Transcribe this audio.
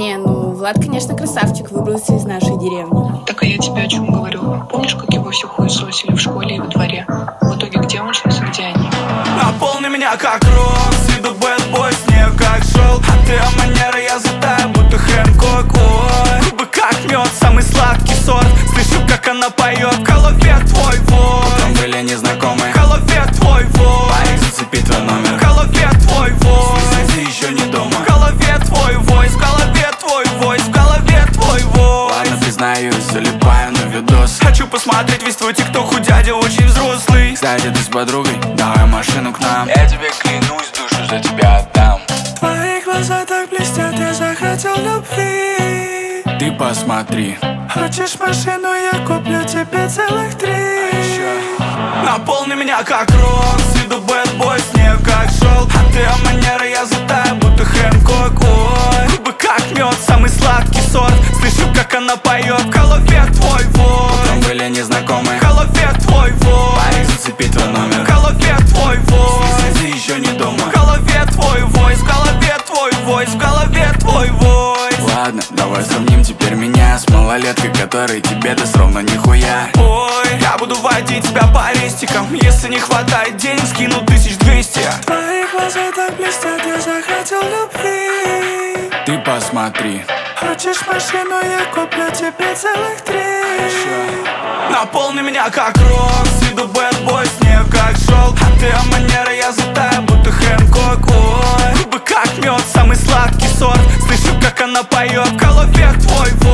Не, ну Влад, конечно, красавчик, выбрался из нашей деревни. Так а я тебе о чем говорю? Помнишь, как его все хуесосили в школе и во дворе? В итоге где он сейчас и где они? Наполни меня как рок, с виду бэтбой, снег как шелк. А ты о манере, я затаю, будто Хэнкок. Ой, губы как мед, самый сладкий сорт. Слышу, как она поет, в голове твой вой. Утром были незнакомые, в голове твой вой. Парень, зацепи твой номер, в голове твой вой. Ты еще не дома, в голове твой вой. В голове твой вой, в голове твой вой. Ладно, признаюсь, залипаю на видос. Хочу посмотреть весь твой тикток, у дяди очень взрослый. Кстати, ты с подругой, давай машину к нам. Я тебе клянусь, душу за тебя отдам. Твои глаза так блестят, я захотел любви. Ты посмотри. Хочешь машину, я куплю тебе целых 3. Наполни меня как рок, с виду бэтбой, снег как шелк. А ты о манере, я затаю, будто Хэнкок. Ой, губы как мед, самый сладкий сорт. Слышу, как она поет, в голове твой вой. Утром были незнакомые, в голове твой вой. Парень, зацепи твой номер, в голове твой вой. Ты еще не дома, в голове твой вой. В голове твой вой, в голове твой вой. Ладно, давай сравним теперь меня с малолеткой, которой тебе даст ровно нихуя. Ой, я буду водить тебя по рестикам. Если не хватает денег, скину 1200. Твои глаза так блестят, я захотел любви. Ты посмотри. Хочешь машину, я куплю тебе целых 3. Наполни меня как рок, с виду бэтбой, снег как шелк. А ты о манере, я затаю, будто Хэнкок. Ой, губы как мед, самый сладкий сорт. Слышу, как она поет, в голове твой вой.